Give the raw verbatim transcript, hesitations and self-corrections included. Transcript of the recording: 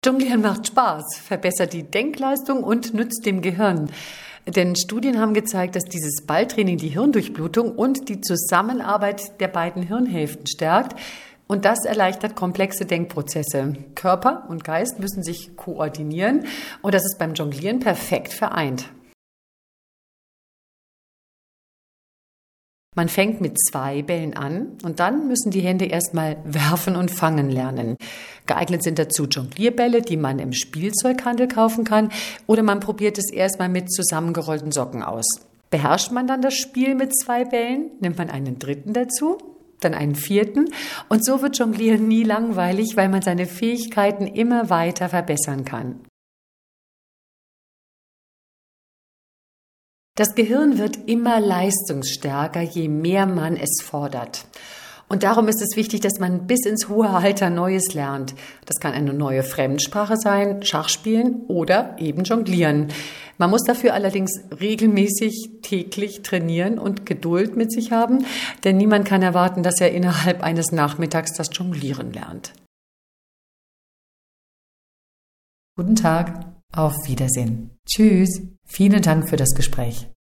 Jonglieren macht Spaß, verbessert die Denkleistung und nützt dem Gehirn. Denn Studien haben gezeigt, dass dieses Balltraining die Hirndurchblutung und die Zusammenarbeit der beiden Hirnhälften stärkt. Und das erleichtert komplexe Denkprozesse. Körper und Geist müssen sich koordinieren und das ist beim Jonglieren perfekt vereint. Man fängt mit zwei Bällen an und dann müssen die Hände erstmal werfen und fangen lernen. Geeignet sind dazu Jonglierbälle, die man im Spielzeughandel kaufen kann, oder man probiert es erstmal mit zusammengerollten Socken aus. Beherrscht man dann das Spiel mit zwei Bällen, nimmt man einen dritten dazu, dann einen vierten und so wird Jonglieren nie langweilig, weil man seine Fähigkeiten immer weiter verbessern kann. Das Gehirn wird immer leistungsstärker, je mehr man es fordert. Und darum ist es wichtig, dass man bis ins hohe Alter Neues lernt. Das kann eine neue Fremdsprache sein, Schachspielen oder eben Jonglieren. Man muss dafür allerdings regelmäßig täglich trainieren und Geduld mit sich haben, denn niemand kann erwarten, dass er innerhalb eines Nachmittags das Jonglieren lernt. Guten Tag, auf Wiedersehen. Tschüss, vielen Dank für das Gespräch.